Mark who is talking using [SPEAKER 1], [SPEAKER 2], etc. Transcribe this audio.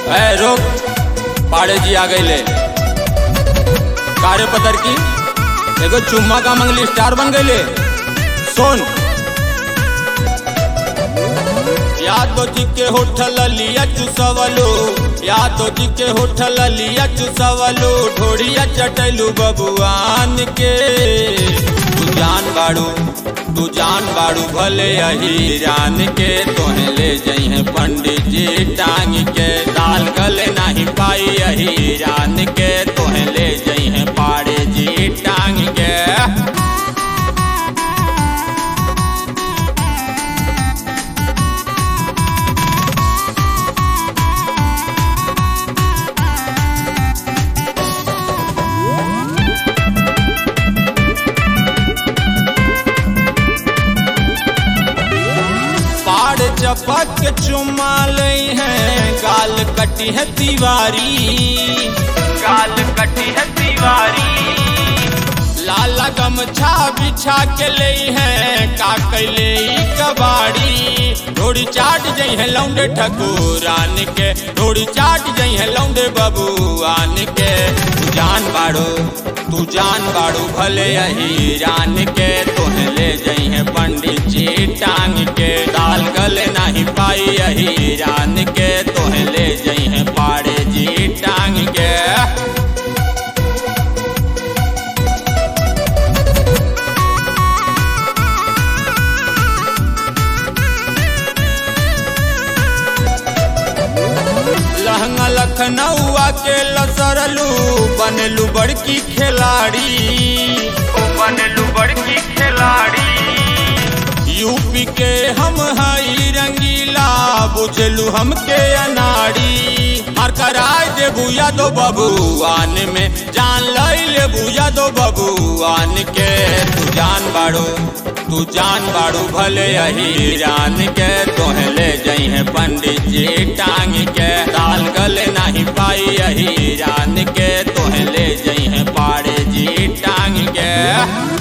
[SPEAKER 1] रोक पाड़े जी आ गईले कार्य पतर की एगो चुम्मा का मंगली स्टार बन गईले। सुन यादव जी के होठल लिया चुसवलो, यादव जी के होठल लिया चुसवलो, ढोड़िया चटलू बबुआन के। तू जान बाड़ू भले अहिरान के, तोहे ले जइहे पंडित जी टांग के। दाल गले नहीं पाई अहिरान के, तोहे ले जइहे पाड़े जी टांग के। चपक के चुमा लई है, गाल कटी है दीवारी, गाल कटी है दीवारी। लाला गमछा बिछा के लई है, का कैले कबाड़ी। ढोड़ी चाट जई है लौंडे ठकुरान के, ढोड़ी चाट जई है लौंडे बबुआन के। तू जान बाड़ू भले अहिरान के, तोहे ले जई है पंडित जी टांग के। दाल गले नहीं पाई अहिरान के, तोहे ले जई है पाड़े जी टांग के। लहंगा लखनऊआ के लसरलू, बनलू बड़की खिलाड़ी, बनलू बड़की खिलाड़ी। यूपी के हम हई रंगीला, बुझलू हमके अनाड़ी। हर कराय दे बुया दो बबुआन में, जान लई ले बुया दो बबुआन के। तू जान बाड़ू भले अहिरान के, तोहे ले जई है पंडित जी टांग के। दाल गले नहीं पाई अहिरान के, तोहे ले जई है पाड़े जी टांग के।